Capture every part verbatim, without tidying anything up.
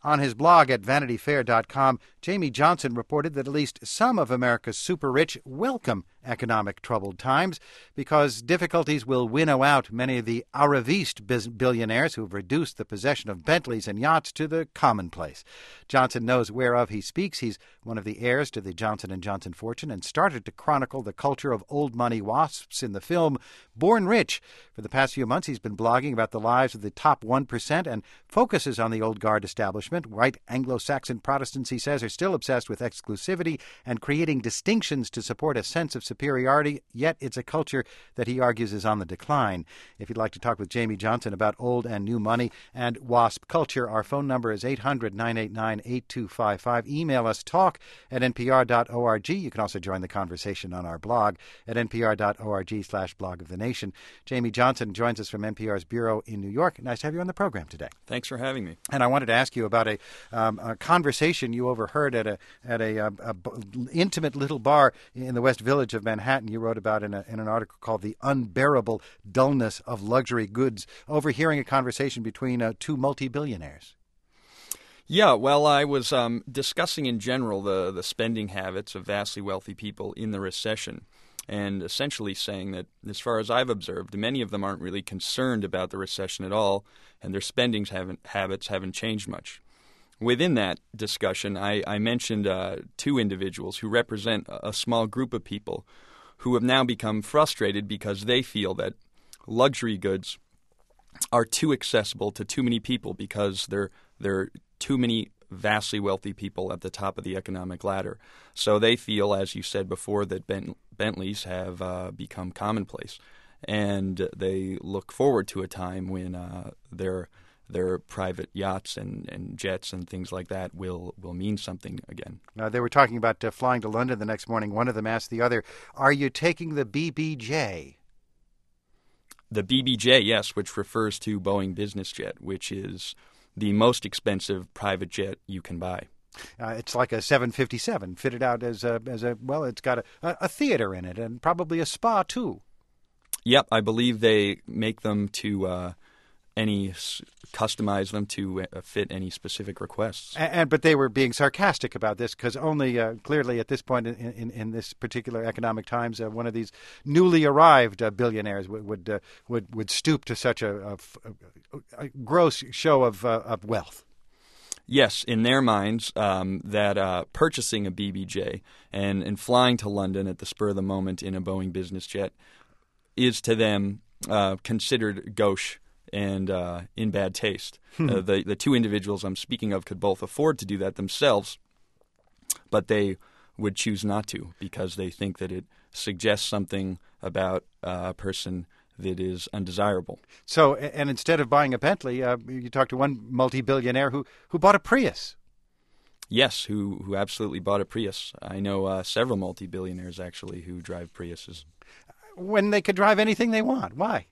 On his blog at vanity fair dot com, Jamie Johnson reported that at least some of America's super-rich welcome economic troubled times because difficulties will winnow out many of the arriviste billionaires who have reduced the possession of Bentleys and yachts to the commonplace. Johnson knows whereof he speaks. He's one of the heirs to the Johnson and Johnson fortune and started to chronicle the culture of old money wasps in the film Born Rich. For the past few months, he's been blogging about the lives of the top one percent and focuses on the old guard establishment. White Anglo-Saxon Protestants, he says, are still obsessed with exclusivity and creating distinctions to support a sense of superiority, yet it's a culture that he argues is on the decline. If you'd like to talk with Jamie Johnson about old and new money and WASP culture, our phone number is eight hundred, nine eight nine, eight two five five. Email us talk at n p r dot org. You can also join the conversation on our blog at n p r dot org slash blog of the nation. Jamie Johnson joins us from N P R's bureau in New York. Nice to have you on the program today. Thanks for having me. And I wanted to ask you about a, um, a conversation you overheard at a at a, a, a intimate little bar in the West Village of Manhattan. You wrote about in, a, in an article called "The Unbearable Dullness of Luxury Goods." Overhearing a conversation between uh, two multi-billionaires. Yeah, well, I was um, discussing in general the, the spending habits of vastly wealthy people in the recession, and essentially saying that, as far as I've observed, many of them aren't really concerned about the recession at all, and their spending haven't, habits haven't changed much. Within that discussion, I, I mentioned uh, two individuals who represent a small group of people who have now become frustrated because they feel that luxury goods are too accessible to too many people because there there are too many vastly wealthy people at the top of the economic ladder. So they feel, as you said before, that Bent- Bentleys have uh, become commonplace, and they look forward to a time when uh, their their private yachts and, and jets and things like that will, will mean something again. Uh, they were talking about uh, flying to London the next morning. One of them asked the other, "Are you taking the B B J?" The B B J, yes, which refers to Boeing Business Jet, which is the most expensive private jet you can buy. Uh, it's like a seven fifty-seven, fitted out as a, as a well, it's got a, a theater in it and probably a spa, too. Yep, I believe they make them to uh, any customize them to uh, fit any specific requests. And, and but they were being sarcastic about this because only uh, clearly at this point in, in, in this particular economic times, uh, one of these newly arrived uh, billionaires would would, uh, would would stoop to such a, a, a gross show of uh, of wealth. Yes, in their minds, um, that uh, purchasing a B B J and, and flying to London at the spur of the moment in a Boeing business jet is to them uh, considered gauche and uh, in bad taste. uh, the, the two individuals I'm speaking of could both afford to do that themselves, but they would choose not to because they think that it suggests something about uh, a person that is undesirable. So, and instead of buying a Bentley, uh, you talked to one multi-billionaire who, who bought a Prius. Yes, who who absolutely bought a Prius. I know uh, several multi-billionaires, actually, who drive Priuses. When they could drive anything they want. Why?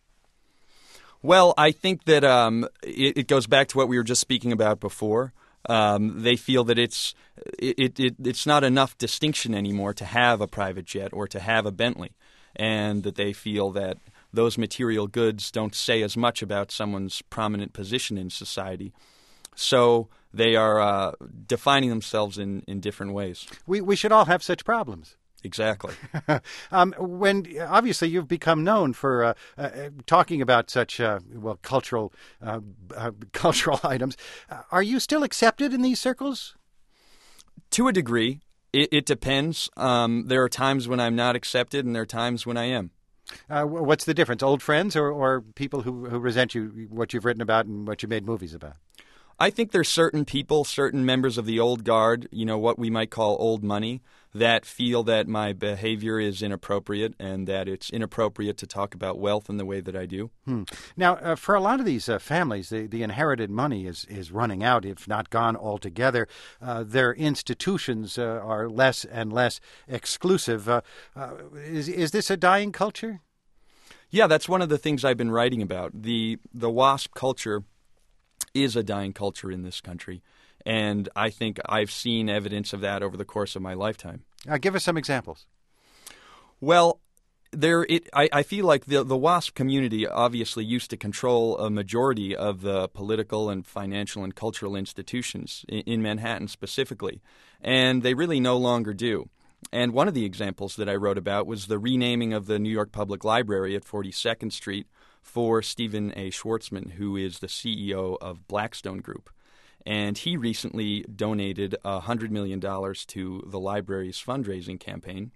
Well, I think that um, it, it goes back to what we were just speaking about before. Um, they feel that it's it, it it's not enough distinction anymore to have a private jet or to have a Bentley, and that they feel that those material goods don't say as much about someone's prominent position in society. So they are uh, defining themselves in, in different ways. We we should all have such problems. Exactly. um, when obviously you've become known for uh, uh, talking about such uh, well cultural uh, uh, cultural items, uh, are you still accepted in these circles? To a degree, it, it depends. Um, there are times when I'm not accepted, and there are times when I am. Uh, what's the difference? Old friends or, or people who, who resent you, what you've written about and what you made movies about? I think there's certain people, certain members of the old guard, you know, what we might call old money, that feel that my behavior is inappropriate and that it's inappropriate to talk about wealth in the way that I do. Hmm. Now, uh, for a lot of these uh, families, the, the inherited money is, is running out, if not gone altogether. Uh, their institutions uh, are less and less exclusive. Uh, uh, is, is this a dying culture? Yeah, that's one of the things I've been writing about. The the WASP culture is a dying culture in this country, and I think I've seen evidence of that over the course of my lifetime. Uh, give us some examples. Well, there, it, I, I feel like the the WASP community obviously used to control a majority of the political and financial and cultural institutions in, in Manhattan specifically, and they really no longer do. And one of the examples that I wrote about was the renaming of the New York Public Library at forty-second Street for Stephen A. Schwartzman, who is the C E O of Blackstone Group. And he recently donated one hundred million dollars to the library's fundraising campaign.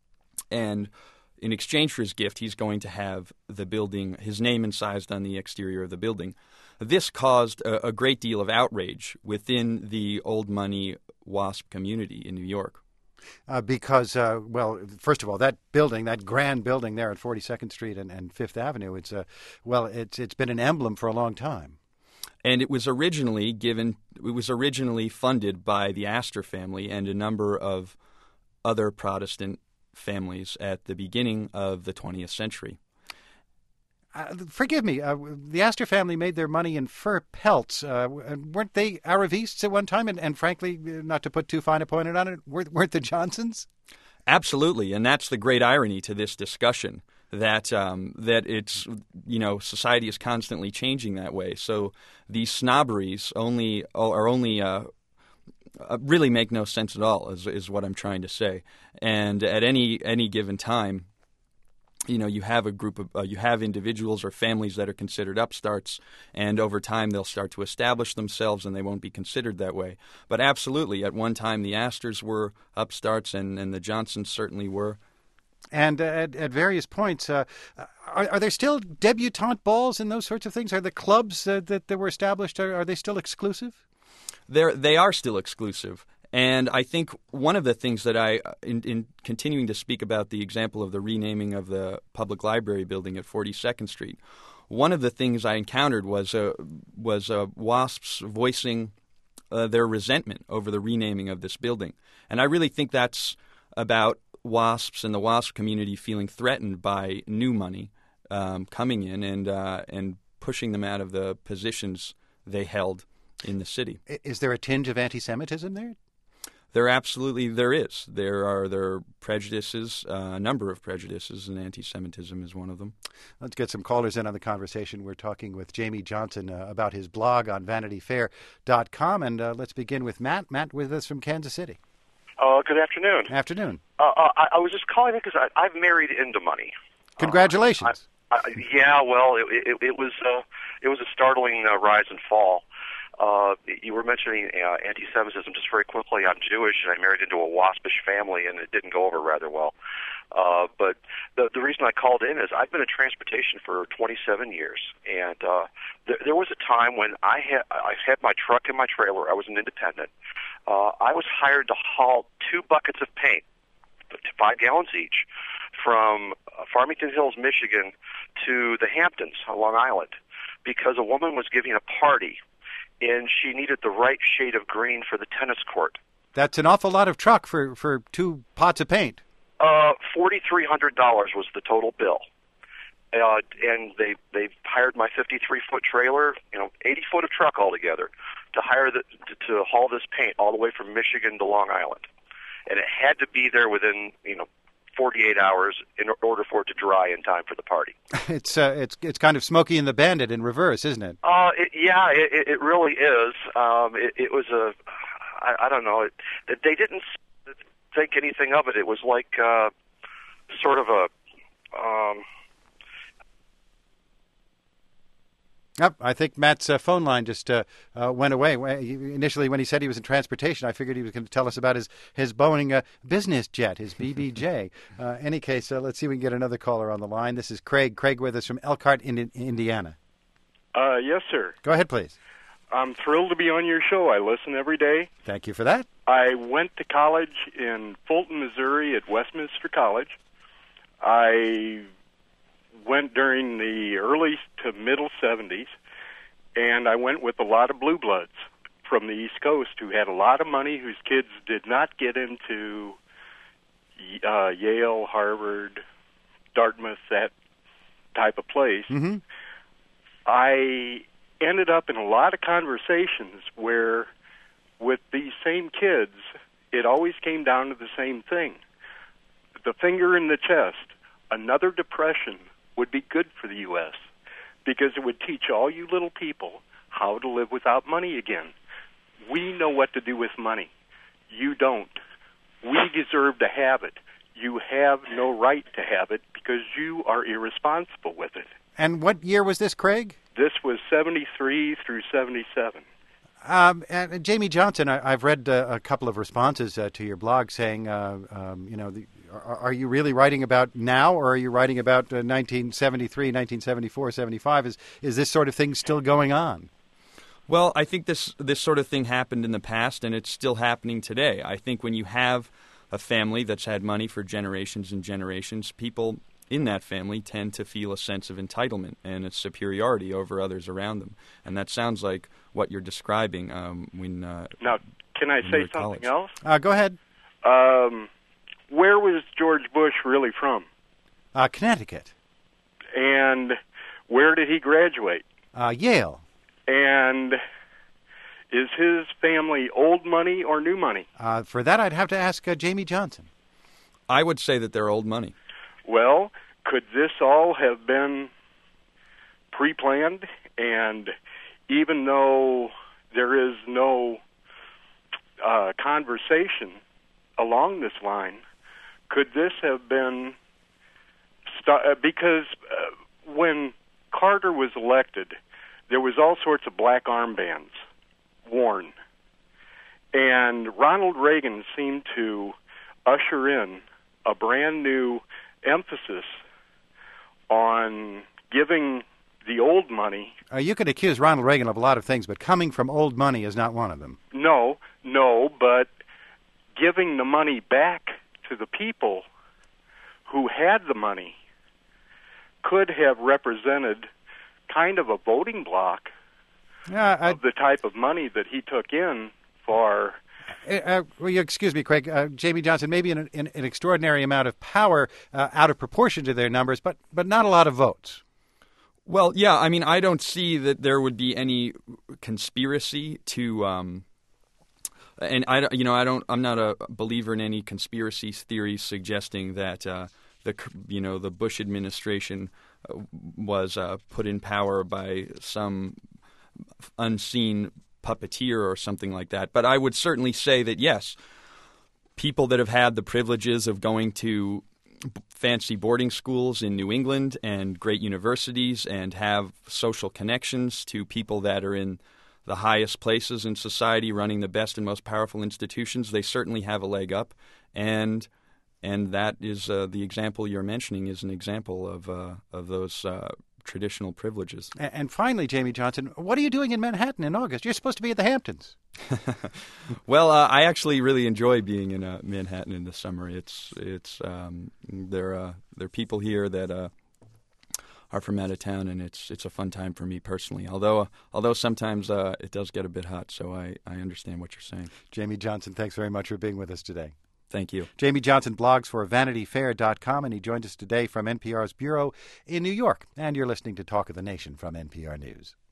And in exchange for his gift, he's going to have the building, his name incised on the exterior of the building. This caused a, a great deal of outrage within the old money WASP community in New York. Uh, because, uh, well, first of all, that building, that grand building there at forty-second Street and, and Fifth Avenue, it's uh, well, it's it's been an emblem for a long time. And it was originally given, it was originally funded by the Astor family and a number of other Protestant families at the beginning of the twentieth century. Uh, forgive me, uh, the Astor family made their money in fur pelts. Uh, weren't they Aravists at one time? And, and frankly, not to put too fine a point on it, weren't, weren't the Johnsons? Absolutely, and that's the great irony to this discussion, that um, that it's, you know, society is constantly changing that way. So these snobberies only are only uh, really make no sense at all, is, is what I'm trying to say. And at any any given time, you know, you have a group of, uh, you have individuals or families that are considered upstarts, and over time they'll start to establish themselves and they won't be considered that way. But absolutely, at one time the Astors were upstarts and, and the Johnsons certainly were. And uh, at, at various points, uh, are, are there still debutante balls and those sorts of things? Are the clubs uh, that, that were established, are, are they still exclusive? They're, they are still exclusive. And I think one of the things that I, in, in continuing to speak about the example of the renaming of the public library building at forty-second Street, one of the things I encountered was uh, was uh, WASPs voicing uh, their resentment over the renaming of this building. And I really think that's about WASPs and the WASP community feeling threatened by new money um, coming in and uh, and pushing them out of the positions they held in the city. Is there a tinge of anti-Semitism there? There absolutely there is. There are there are prejudices, uh, a number of prejudices, and anti-Semitism is one of them. Let's get some callers in on the conversation. We're talking with Jamie Johnson uh, about his blog on vanity fair dot com, and uh, let's begin with Matt. Matt with us from Kansas City. Uh, good afternoon. Afternoon. Uh, uh, I, I was just calling because I, I've married into money. Congratulations. Uh, I, I, yeah, well, it, it, it was uh, it was a startling uh, rise and fall. Uh, you were mentioning uh, anti-Semitism. Just very quickly, I'm Jewish, and I married into a WASPish family, and it didn't go over rather well. Uh, but the, the reason I called in is I've been in transportation for twenty-seven years, and uh, th- there was a time when I had I had my truck and my trailer. I was an independent. Uh, I was hired to haul two buckets of paint, five gallons each, from uh, Farmington Hills, Michigan, to the Hamptons on Long Island, because a woman was giving a party, and she needed the right shade of green for the tennis court. That's an awful lot of truck for, for two pots of paint. Uh, forty-three hundred dollars was the total bill. Uh, and they they hired my fifty-three foot trailer, you know, eighty foot of truck altogether, to hire the to, to haul this paint all the way from Michigan to Long Island, and it had to be there within you know forty-eight hours in order for it to dry in time for the party. It's uh, it's it's kind of Smokey and the Bandit in reverse, isn't it? Uh, it, yeah, it, it really is. Um, it, it was a, I, I don't know, it, they didn't think anything of it. It was like uh, sort of a. Um, Yep, I think Matt's uh, phone line just uh, uh, went away. Initially, when he said he was in transportation, I figured he was going to tell us about his, his Boeing uh, business jet, his B B J. uh, any case, uh, let's see if we can get another caller on the line. This is Craig. Craig with us from Elkhart, in Indiana. Uh, yes, sir. Go ahead, please. I'm thrilled to be on your show. I listen every day. Thank you for that. I went to college in Fulton, Missouri at Westminster College. I went during the early to middle seventies, and I went with a lot of blue bloods from the East Coast who had a lot of money, whose kids did not get into uh, Yale, Harvard, Dartmouth, that type of place. Mm-hmm. I ended up in a lot of conversations where, with these same kids, it always came down to the same thing. The finger in the chest. another depression would be good for the U S because it would teach all you little people how to live without money again. We know what to do with money. You don't. We deserve to have it. You have no right to have it because you are irresponsible with it. And what year was this, Craig? This was seventy-three through seventy-seven. Um, and Jamie Johnson, I, I've read uh, a couple of responses uh, to your blog saying, uh, um, you know, the, are, are you really writing about now, or are you writing about uh, nineteen seventy-three, nineteen seventy-four, seventy-five? Is is this sort of thing still going on? Well, I think this this sort of thing happened in the past, and it's still happening today. I think when you have a family that's had money for generations and generations, people in that family tend to feel a sense of entitlement and a superiority over others around them. And that sounds like what you're describing um, when uh, Now, can I say something college. else? Uh, go ahead. Um, where was George Bush really from? Uh, Connecticut. And where did he graduate? Uh, Yale. And is his family old money or new money? Uh, for that, I'd have to ask uh, Jamie Johnson. I would say that they're old money. Well, could this all have been pre-planned? And even though there is no uh, conversation along this line, could this have been st- uh, because uh, when Carter was elected, there was all sorts of black armbands worn, and Ronald Reagan seemed to usher in a brand new emphasis on giving the old money. Uh, you could accuse Ronald Reagan of a lot of things, but coming from old money is not one of them. No, no, but giving the money back to the people who had the money could have represented kind of a voting bloc Uh, I, of the type of money that he took in for... Uh, will you excuse me, Craig? Uh, Jamie Johnson, maybe an, an, an extraordinary amount of power uh, out of proportion to their numbers, but but not a lot of votes. Well, yeah, I mean, I don't see that there would be any conspiracy to, um, and I, don't- you know, I don't, I'm not a believer in any conspiracy theories suggesting that uh, the, you know, the Bush administration uh, was uh, put in power by some unseen puppeteer or something like that. But I would certainly say that, yes, people that have had the privileges of going to fancy boarding schools in New England and great universities and have social connections to people that are in the highest places in society running the best and most powerful institutions, they certainly have a leg up. And and that is uh, the example you're mentioning is an example of uh, of those uh, traditional privileges. And, and finally, Jamie Johnson, what are you doing in Manhattan in August? You're supposed to be at the Hamptons. Well, uh, I actually really enjoy being in uh, Manhattan in the summer. It's it's um, there uh, there are people here that uh, are from out of town, and it's it's a fun time for me personally. Although uh, although sometimes uh, it does get a bit hot, so I, I understand what you're saying. Jamie Johnson, thanks very much for being with us today. Thank you. Jamie Johnson blogs for Vanity Fair dot com, and he joined us today from N P R's Bureau in New York. And you're listening to Talk of the Nation from N P R News.